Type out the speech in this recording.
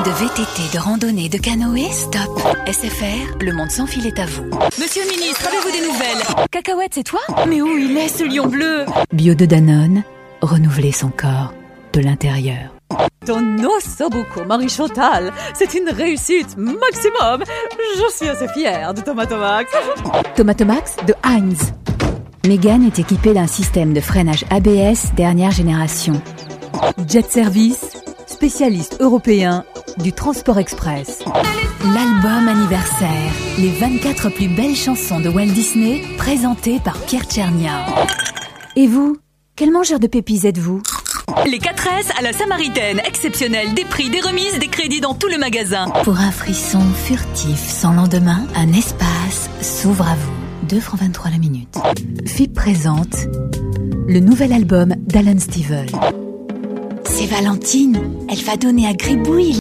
De VTT, de randonnée, de canoë, stop. SFR, le monde sans fil est à vous. Monsieur le ministre, avez-vous des nouvelles? Cacahuète, c'est toi? Mais où il est, ce lion bleu? Bio de Danone, renouveler son corps de l'intérieur. Ton ossobuco, Marie-Chantal, c'est une réussite maximum. Je suis assez fière de Tomatomax. Tomatomax de Heinz. Mégane est équipée d'un système de freinage ABS dernière génération. Jet Service, spécialiste européen du transport express. L'album anniversaire, les 24 plus belles chansons de Walt Disney, présentées par Pierre Tchernia. Et vous, quel mangeur de pépis êtes-vous? Les 4S à la Samaritaine, exceptionnel, des prix, des remises, des crédits dans tout le magasin. Pour un frisson furtif sans lendemain, un espace s'ouvre à vous. 2,23 francs la minute. FIP présente le nouvel album d'Alan Stivell. C'est Valentine, elle va donner à Gribouille